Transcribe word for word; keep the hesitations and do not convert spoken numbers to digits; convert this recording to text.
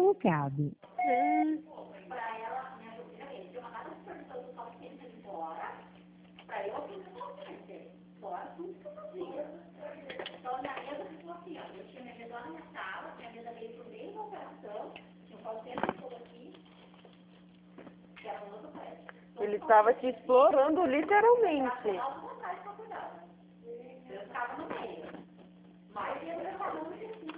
colocado. Hum. Pra ela, minha sobrinha, ele tinha uma casa de produção do calcente ali fora, pra eu aqui no calcente, fora tudo que eu fazia. Então, na mesa, ficou assim, ó, eu tinha minha mesa lá na minha sala, minha mesa veio pro meio da operação, tinha um calcente todo aqui, que era um outro prédio. Ele estava te explorando literalmente. Eu ficava no meio, mas ele estava no meio.